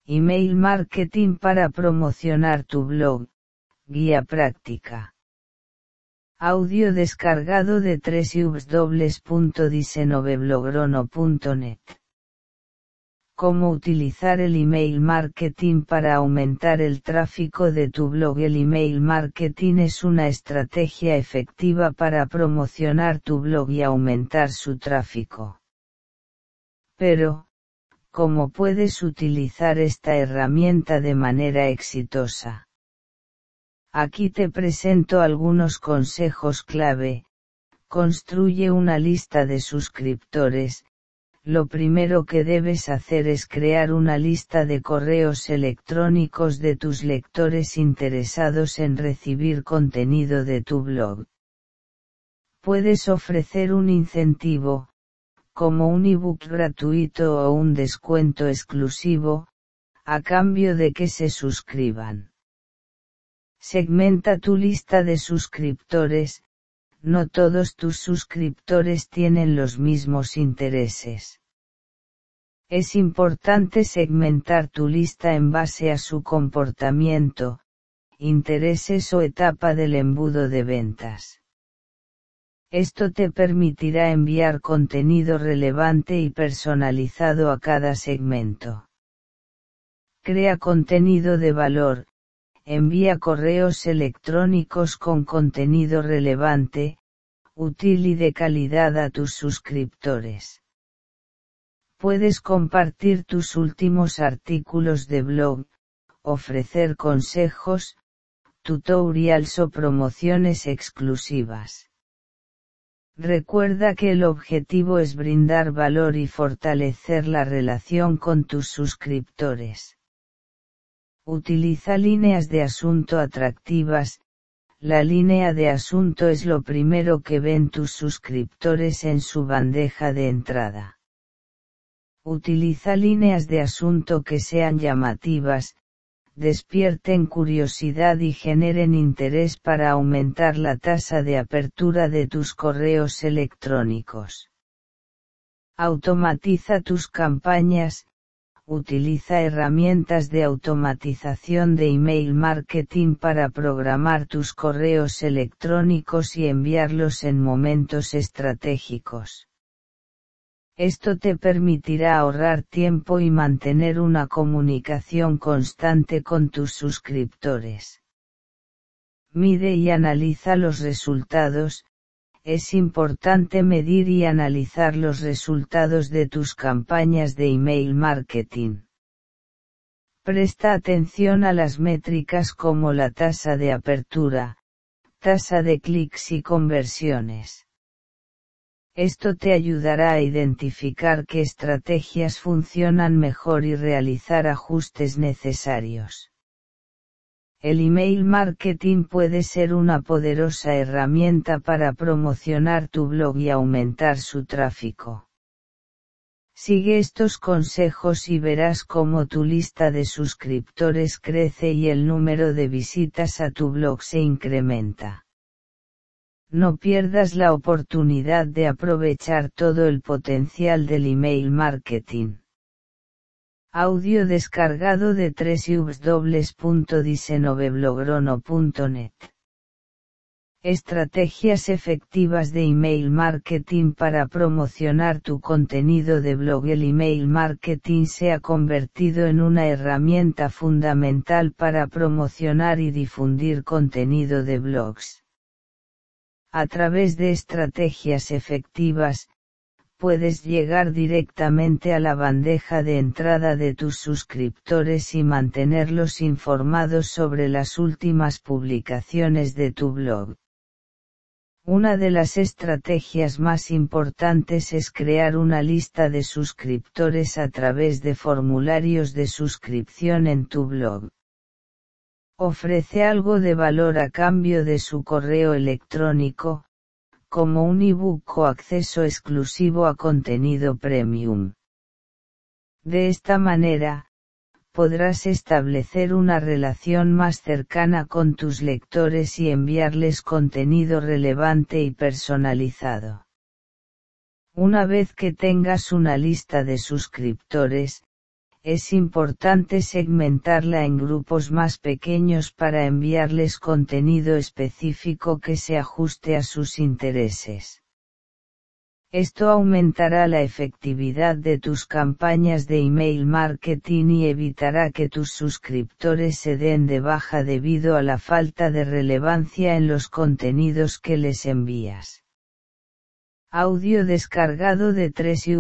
Email marketing para promocionar tu blog, guía práctica. Audio descargado de www.diseñoveblogro.net. ¿Cómo utilizar el email marketing para aumentar el tráfico de tu blog? El email marketing es una estrategia efectiva para promocionar tu blog y aumentar su tráfico. Pero, ¿cómo puedes utilizar esta herramienta de manera exitosa? Aquí te presento algunos consejos clave. Construye una lista de suscriptores. Lo primero que debes hacer es crear una lista de correos electrónicos de tus lectores interesados en recibir contenido de tu blog. Puedes ofrecer un incentivo, como un ebook gratuito o un descuento exclusivo, a cambio de que se suscriban. Segmenta tu lista de suscriptores. No todos tus suscriptores tienen los mismos intereses. Es importante segmentar tu lista en base a su comportamiento, intereses o etapa del embudo de ventas. Esto te permitirá enviar contenido relevante y personalizado a cada segmento. Crea contenido de valor. Envía correos electrónicos con contenido relevante, útil y de calidad a tus suscriptores. Puedes compartir tus últimos artículos de blog, ofrecer consejos, tutorials o promociones exclusivas. Recuerda que el objetivo es brindar valor y fortalecer la relación con tus suscriptores. Utiliza líneas de asunto atractivas. La línea de asunto es lo primero que ven tus suscriptores en su bandeja de entrada. Utiliza líneas de asunto que sean llamativas, despierten curiosidad y generen interés para aumentar la tasa de apertura de tus correos electrónicos. Automatiza tus campañas. Utiliza herramientas de automatización de email marketing para programar tus correos electrónicos y enviarlos en momentos estratégicos. Esto te permitirá ahorrar tiempo y mantener una comunicación constante con tus suscriptores. Mide y analiza los resultados. Es importante medir y analizar los resultados de tus campañas de email marketing. Presta atención a las métricas como la tasa de apertura, tasa de clics y conversiones. Esto te ayudará a identificar qué estrategias funcionan mejor y realizar ajustes necesarios. El email marketing puede ser una poderosa herramienta para promocionar tu blog y aumentar su tráfico. Sigue estos consejos y verás cómo tu lista de suscriptores crece y el número de visitas a tu blog se incrementa. No pierdas la oportunidad de aprovechar todo el potencial del email marketing. Audio descargado de www.diseñoveblogro.net. Estrategias efectivas de email marketing para promocionar tu contenido de blog. El email marketing se ha convertido en una herramienta fundamental para promocionar y difundir contenido de blogs. A través de estrategias efectivas, puedes llegar directamente a la bandeja de entrada de tus suscriptores y mantenerlos informados sobre las últimas publicaciones de tu blog. Una de las estrategias más importantes es crear una lista de suscriptores a través de formularios de suscripción en tu blog. Ofrece algo de valor a cambio de su correo electrónico, como un ebook o acceso exclusivo a contenido premium. De esta manera, podrás establecer una relación más cercana con tus lectores y enviarles contenido relevante y personalizado. Una vez que tengas una lista de suscriptores, es importante segmentarla en grupos más pequeños para enviarles contenido específico que se ajuste a sus intereses. Esto aumentará la efectividad de tus campañas de email marketing y evitará que tus suscriptores se den de baja debido a la falta de relevancia en los contenidos que les envías. Audio descargado de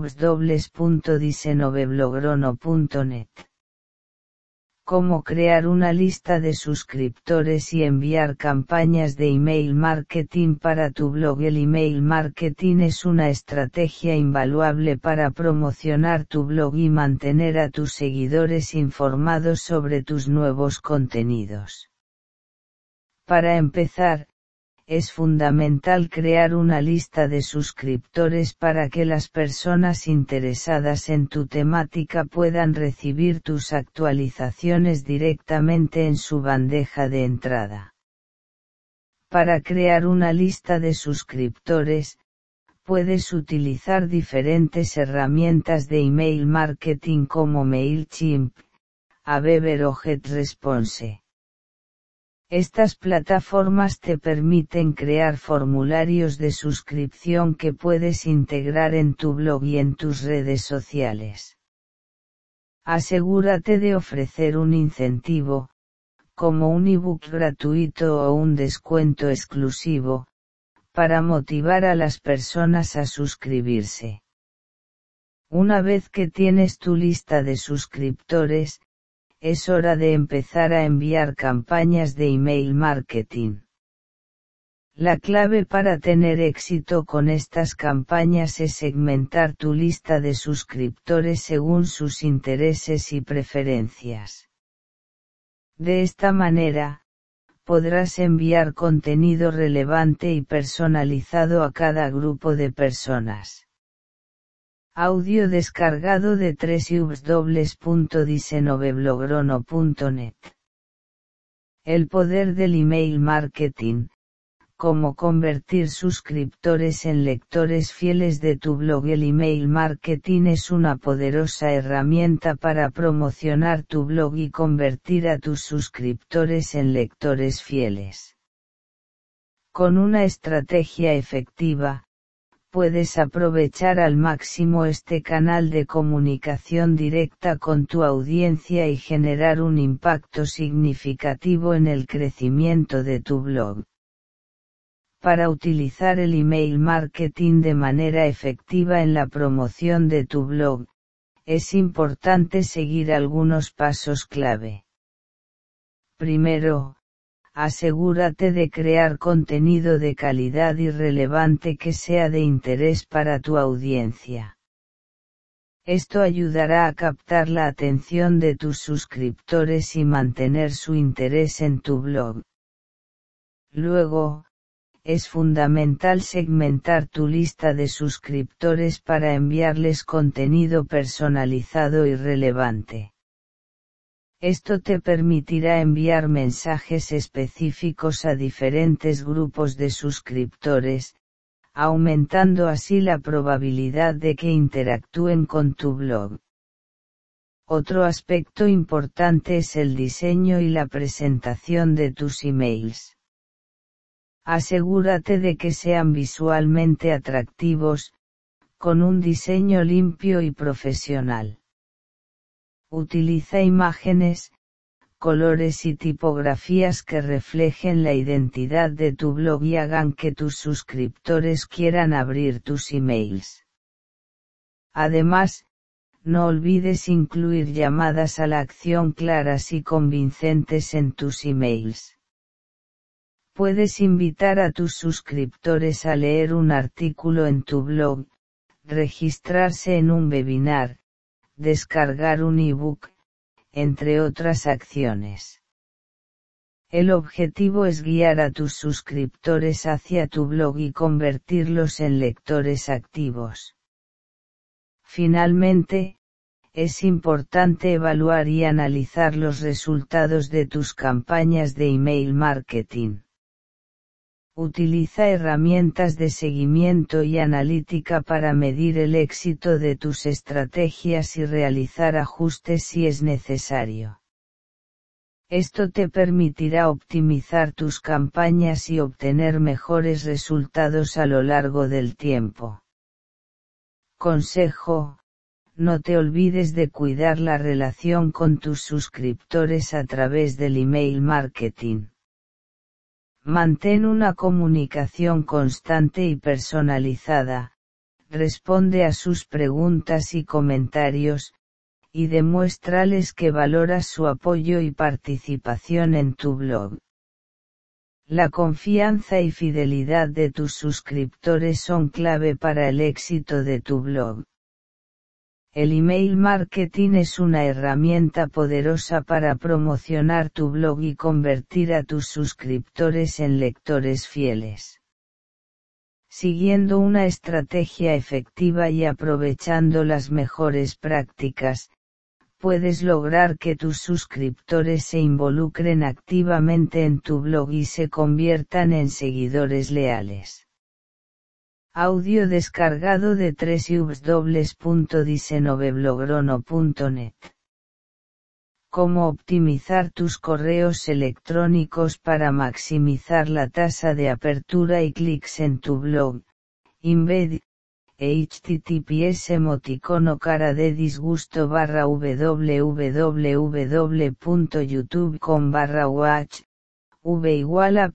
www.diseñoveblogro.net. Cómo crear una lista de suscriptores y enviar campañas de email marketing para tu blog. El email marketing es una estrategia invaluable para promocionar tu blog y mantener a tus seguidores informados sobre tus nuevos contenidos. Para empezar, es fundamental crear una lista de suscriptores para que las personas interesadas en tu temática puedan recibir tus actualizaciones directamente en su bandeja de entrada. Para crear una lista de suscriptores, puedes utilizar diferentes herramientas de email marketing como MailChimp, Aweber o GetResponse. Estas plataformas te permiten crear formularios de suscripción que puedes integrar en tu blog y en tus redes sociales. Asegúrate de ofrecer un incentivo, como un ebook gratuito o un descuento exclusivo, para motivar a las personas a suscribirse. Una vez que tienes tu lista de suscriptores, es hora de empezar a enviar campañas de email marketing. La clave para tener éxito con estas campañas es segmentar tu lista de suscriptores según sus intereses y preferencias. De esta manera, podrás enviar contenido relevante y personalizado a cada grupo de personas. Audio descargado de www.diseñoveblogro.net. El poder del email marketing, cómo convertir suscriptores en lectores fieles de tu blog. El email marketing es una poderosa herramienta para promocionar tu blog y convertir a tus suscriptores en lectores fieles. Con una estrategia efectiva, puedes aprovechar al máximo este canal de comunicación directa con tu audiencia y generar un impacto significativo en el crecimiento de tu blog. Para utilizar el email marketing de manera efectiva en la promoción de tu blog, es importante seguir algunos pasos clave. Primero, asegúrate de crear contenido de calidad y relevante que sea de interés para tu audiencia. Esto ayudará a captar la atención de tus suscriptores y mantener su interés en tu blog. Luego, es fundamental segmentar tu lista de suscriptores para enviarles contenido personalizado y relevante. Esto te permitirá enviar mensajes específicos a diferentes grupos de suscriptores, aumentando así la probabilidad de que interactúen con tu blog. Otro aspecto importante es el diseño y la presentación de tus emails. Asegúrate de que sean visualmente atractivos, con un diseño limpio y profesional. Utiliza imágenes, colores y tipografías que reflejen la identidad de tu blog y hagan que tus suscriptores quieran abrir tus emails. Además, no olvides incluir llamadas a la acción claras y convincentes en tus emails. Puedes invitar a tus suscriptores a leer un artículo en tu blog, registrarse en un webinar, descargar un ebook, entre otras acciones. El objetivo es guiar a tus suscriptores hacia tu blog y convertirlos en lectores activos. Finalmente, es importante evaluar y analizar los resultados de tus campañas de email marketing. Utiliza herramientas de seguimiento y analítica para medir el éxito de tus estrategias y realizar ajustes si es necesario. Esto te permitirá optimizar tus campañas y obtener mejores resultados a lo largo del tiempo. Consejo: no te olvides de cuidar la relación con tus suscriptores a través del email marketing. Mantén una comunicación constante y personalizada, responde a sus preguntas y comentarios, y demuéstrales que valoras su apoyo y participación en tu blog. La confianza y fidelidad de tus suscriptores son clave para el éxito de tu blog. El email marketing es una herramienta poderosa para promocionar tu blog y convertir a tus suscriptores en lectores fieles. Siguiendo una estrategia efectiva y aprovechando las mejores prácticas, puedes lograr que tus suscriptores se involucren activamente en tu blog y se conviertan en seguidores leales. Audio descargado de www.diseñoveblogro.net. Cómo optimizar tus correos electrónicos para maximizar la tasa de apertura y clics en tu blog. Embed https emoticono cara de disgusto www.youtube.com/watch v igual a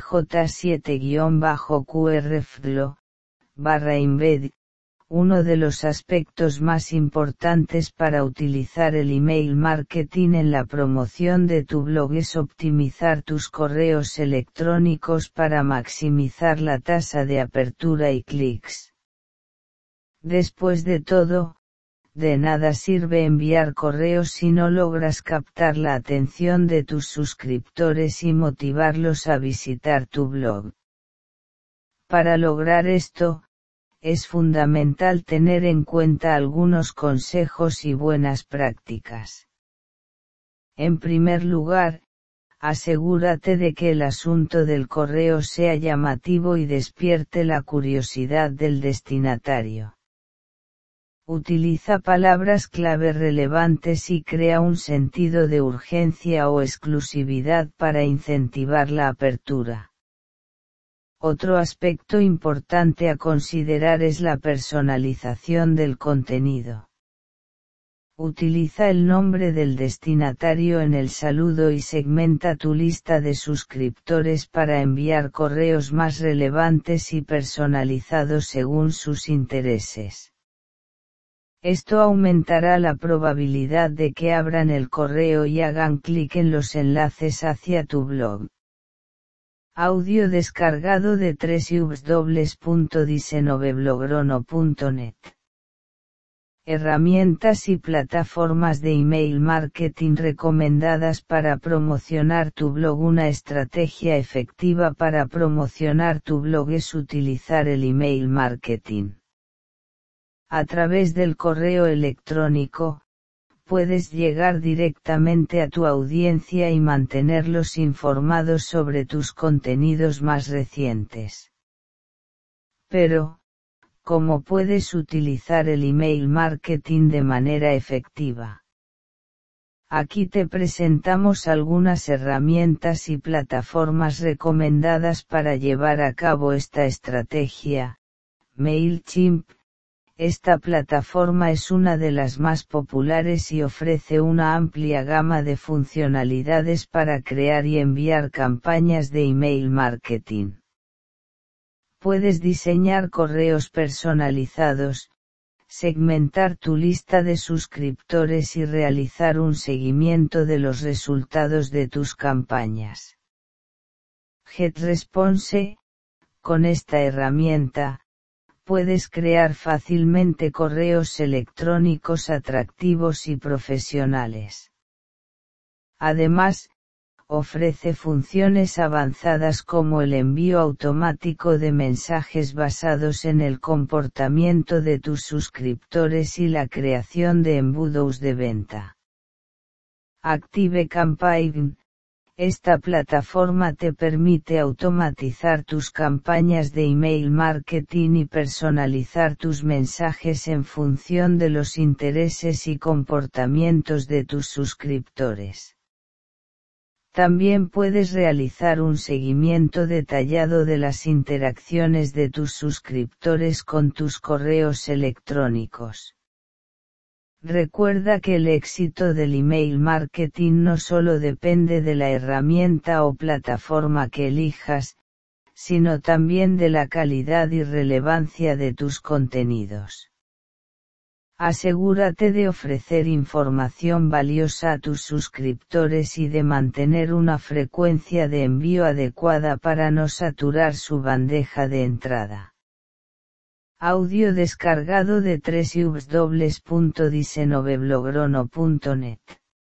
plj7-qrflo /embed. Uno de los aspectos más importantes para utilizar el email marketing en la promoción de tu blog es optimizar tus correos electrónicos para maximizar la tasa de apertura y clics. Después de todo, de nada sirve enviar correos si no logras captar la atención de tus suscriptores y motivarlos a visitar tu blog. Para lograr esto, es fundamental tener en cuenta algunos consejos y buenas prácticas. En primer lugar, asegúrate de que el asunto del correo sea llamativo y despierte la curiosidad del destinatario. Utiliza palabras clave relevantes y crea un sentido de urgencia o exclusividad para incentivar la apertura. Otro aspecto importante a considerar es la personalización del contenido. Utiliza el nombre del destinatario en el saludo y segmenta tu lista de suscriptores para enviar correos más relevantes y personalizados según sus intereses. Esto aumentará la probabilidad de que abran el correo y hagan clic en los enlaces hacia tu blog. Audio descargado de www.diseñoveblogro.net. Herramientas y plataformas de email marketing recomendadas para promocionar tu blog. Una estrategia efectiva para promocionar tu blog es utilizar el email marketing. A través del correo electrónico, puedes llegar directamente a tu audiencia y mantenerlos informados sobre tus contenidos más recientes. Pero, ¿cómo puedes utilizar el email marketing de manera efectiva? Aquí te presentamos algunas herramientas y plataformas recomendadas para llevar a cabo esta estrategia. MailChimp. Esta plataforma es una de las más populares y ofrece una amplia gama de funcionalidades para crear y enviar campañas de email marketing. Puedes diseñar correos personalizados, segmentar tu lista de suscriptores y realizar un seguimiento de los resultados de tus campañas. GetResponse. Con esta herramienta, puedes crear fácilmente correos electrónicos atractivos y profesionales. Además, ofrece funciones avanzadas como el envío automático de mensajes basados en el comportamiento de tus suscriptores y la creación de embudos de venta. ActiveCampaign. Esta plataforma te permite automatizar tus campañas de email marketing y personalizar tus mensajes en función de los intereses y comportamientos de tus suscriptores. También puedes realizar un seguimiento detallado de las interacciones de tus suscriptores con tus correos electrónicos. Recuerda que el éxito del email marketing no solo depende de la herramienta o plataforma que elijas, sino también de la calidad y relevancia de tus contenidos. Asegúrate de ofrecer información valiosa a tus suscriptores y de mantener una frecuencia de envío adecuada para no saturar su bandeja de entrada. Audio descargado de www.diseñoveblogro.net.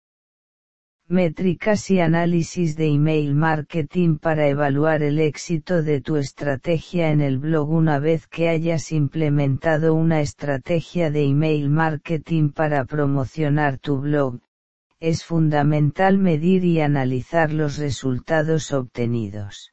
Métricas y análisis de email marketing para evaluar el éxito de tu estrategia en el blog. Una vez que hayas implementado una estrategia de email marketing para promocionar tu blog, es fundamental medir y analizar los resultados obtenidos.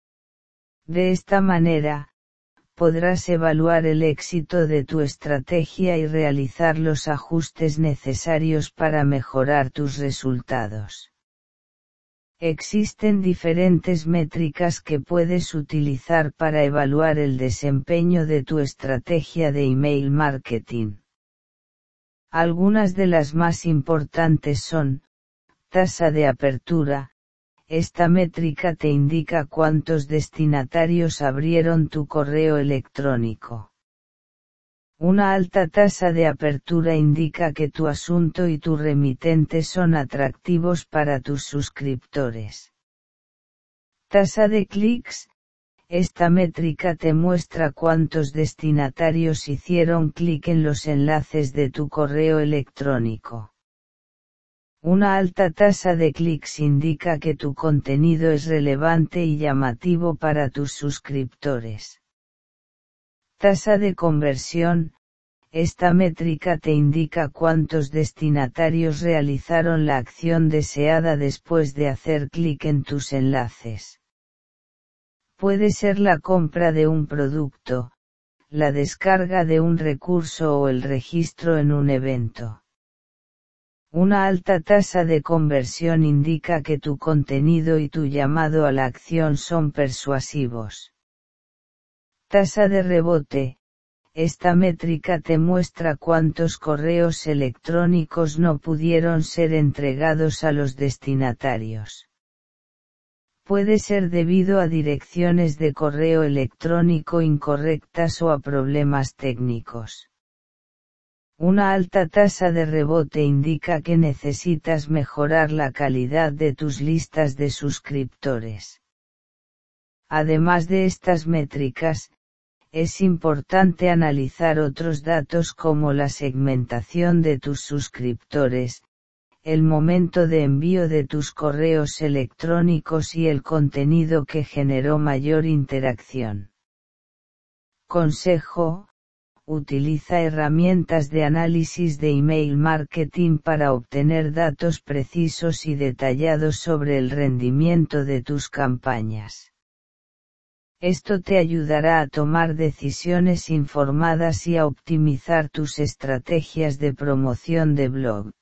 De esta manera, podrás evaluar el éxito de tu estrategia y realizar los ajustes necesarios para mejorar tus resultados. Existen diferentes métricas que puedes utilizar para evaluar el desempeño de tu estrategia de email marketing. Algunas de las más importantes son: tasa de apertura. Esta métrica te indica cuántos destinatarios abrieron tu correo electrónico. Una alta tasa de apertura indica que tu asunto y tu remitente son atractivos para tus suscriptores. Tasa de clics. Esta métrica te muestra cuántos destinatarios hicieron clic en los enlaces de tu correo electrónico. Una alta tasa de clics indica que tu contenido es relevante y llamativo para tus suscriptores. Tasa de conversión. Esta métrica te indica cuántos destinatarios realizaron la acción deseada después de hacer clic en tus enlaces. Puede ser la compra de un producto, la descarga de un recurso o el registro en un evento. Una alta tasa de conversión indica que tu contenido y tu llamado a la acción son persuasivos. Tasa de rebote. Esta métrica te muestra cuántos correos electrónicos no pudieron ser entregados a los destinatarios. Puede ser debido a direcciones de correo electrónico incorrectas o a problemas técnicos. Una alta tasa de rebote indica que necesitas mejorar la calidad de tus listas de suscriptores. Además de estas métricas, es importante analizar otros datos como la segmentación de tus suscriptores, el momento de envío de tus correos electrónicos y el contenido que generó mayor interacción. Consejo: utiliza herramientas de análisis de email marketing para obtener datos precisos y detallados sobre el rendimiento de tus campañas. Esto te ayudará a tomar decisiones informadas y a optimizar tus estrategias de promoción de blog.